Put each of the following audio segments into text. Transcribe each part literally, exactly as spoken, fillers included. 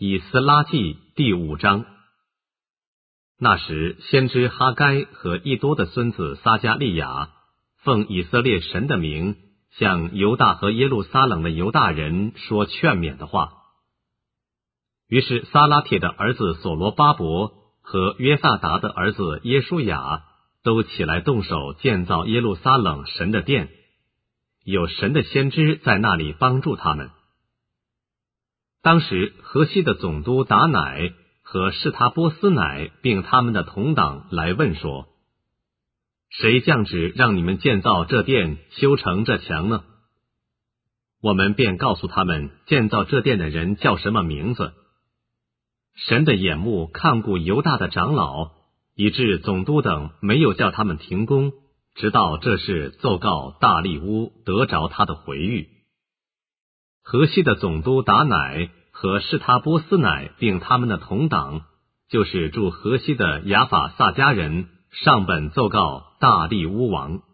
以斯拉记第五章。那时，先知哈该和伊多的孙子撒迦利亚奉以色列神的名，向犹大和耶路撒冷的犹大人说劝勉的话。于是撒拉铁的儿子所罗巴伯和约萨达的儿子耶书亚都起来动手建造耶路撒冷神的殿，有神的先知在那里帮助他们。当时河西的总督达乃和士他波斯乃并他们的同党来问说，谁降旨让你们建造这殿，修成这墙呢？我们便告诉他们建造这殿的人叫什么名字。神的眼目看顾犹大的长老，以致总督等没有叫他们停工，直到这事奏告大利乌，得着他的回谕。河西的总督达乃和士他波斯乃并他们的同党，就是住河西的亚法萨迦人，上本奏告大利乌王。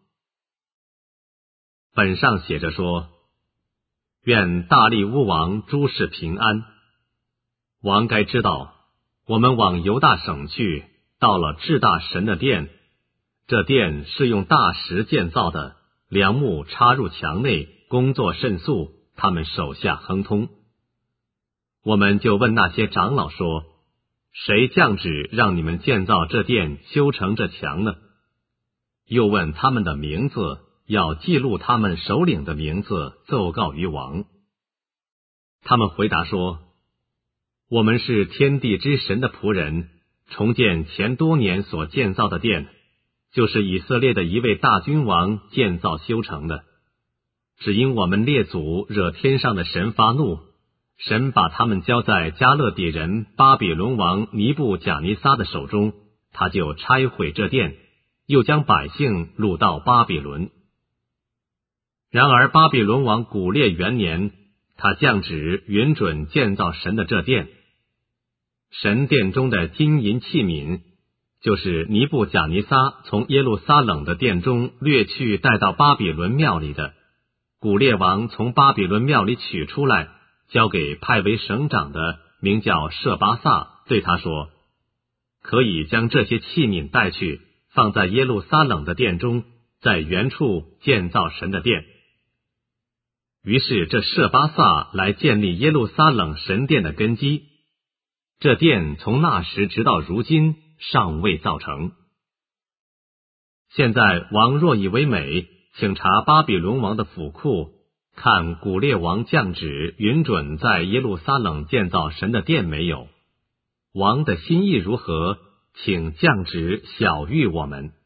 本上写着说，愿大利乌王诸事平安。王该知道，我们往犹大省去，到了至大神的殿，这殿是用大石建造的，梁木插入墙内，工作甚速，他们手下亨通。我们就问那些长老说，谁降旨让你们建造这殿，修成这墙呢？又问他们的名字，要记录他们首领的名字，奏告于王。他们回答说，我们是天地之神的仆人，重建前多年所建造的殿，就是以色列的一位大君王建造修成的。只因我们列祖惹天上的神发怒，神把他们交在加勒底人巴比伦王尼布甲尼撒的手中，他就拆毁这殿，又将百姓掳到巴比伦。然而巴比伦王古列元年，他降旨允准建造神的这殿。神殿中的金银器皿，就是尼布甲尼撒从耶路撒冷的殿中掠去带到巴比伦庙里的，古列王从巴比伦庙里取出来，交给派为省长的名叫舍巴萨，对他说，可以将这些器皿带去，放在耶路撒冷的殿中，在原处建造神的殿。于是这舍巴萨来建立耶路撒冷神殿的根基，这殿从那时直到如今尚未造成。现在王若以为美，请查巴比伦王的府库，看古列王降旨允准在耶路撒冷建造神的殿没有？王的心意如何？请降旨晓谕我们。